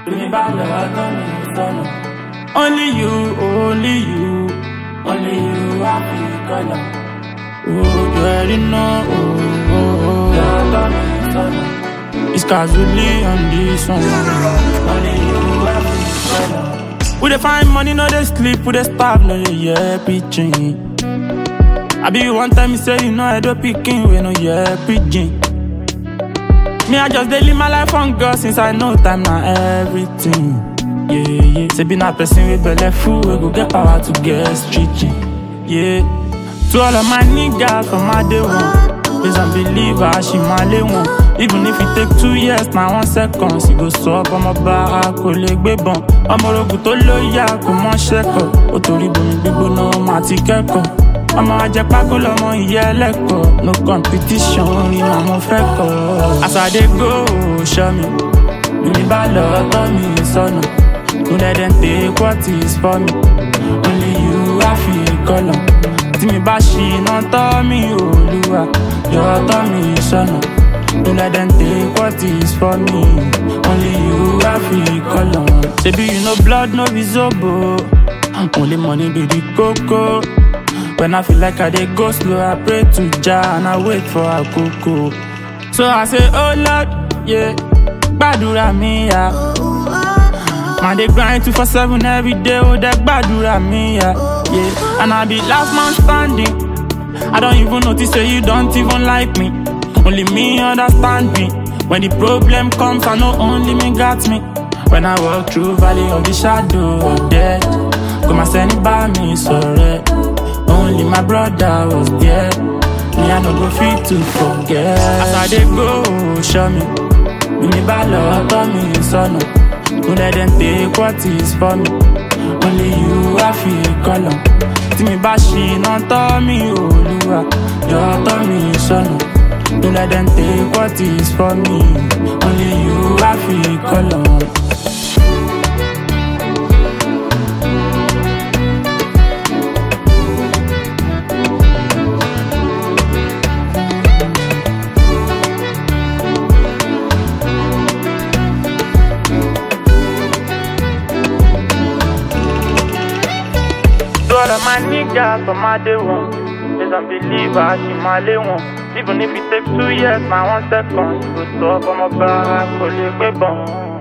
me back the heart on me, son. Only you, only you. Only you have the color. Oh, you already know. Oh, oh, oh. The heart on me, son. It's casually on this one. Only you have the color. We dey find money, no dey sleep, we dey starve, no dey hear preaching. I be one time you say you know I do picking, we no hear preaching. Me I just dey live my life on God since I know time na everything. Yeah, yeah. Say be na person with belle full, we go get power to get stretching. Yeah. To all of my niggas from my day one, please and believe she my lay one. Even if it take 2 years, now 1 second, she go suck on my back, ko le gbe bon. Ọmọ orogun tó lóyà kò mọ ṣẹ́kọ̀, ó torí bomi gbígbóná máa ti kẹ́kọ̀ọ́. Ọmọ ajẹpákó lọmọ ìyá ẹlẹ́kọ̀ọ́, no competition orin náà mo fẹ́ kọ́. As I dey go, show me, mi bá lọ tọ́ mi sọ́nà. No let them take what is for me, only you I feel color. Tí mi bá ṣìnà tọ́ mi Olúwa, yọ tọ́ mi sọ́nà. Don't let them take what is for me, only you I feel color. Baby, you know blood, no visible. Only money be the cocoa. When I feel like I dey go slow, I pray to Jah and I wait for a cocoa. So I say, oh Lord, yeah, gbàdúrà mi ya. Man, they grind 247 every day, oh, they gbàdúrà mi ya. Yeah, and I be last man standing. I don't even notice that you don't even like me. Only me understand me. When the problem comes, I know only me got me. When I walk through valley of the shadow of death, come and send by me, sorry. Only my brother was there. Me, I no go fit to forget. As I dey go, show me. Me bad love, tell me, son. Don't let them take what is for me. Only you I feel color. Tí mi bá ṣìnà tọ́ mi Olúwa, yọ tọ́ mi sọ́nà. Don't let them take what is for me, only you I feel color. To all of my niggas from my day one, please and believe she my lay one. Even if it take 2 years, my 1 second, she go stop on my back, ko le gbe bon.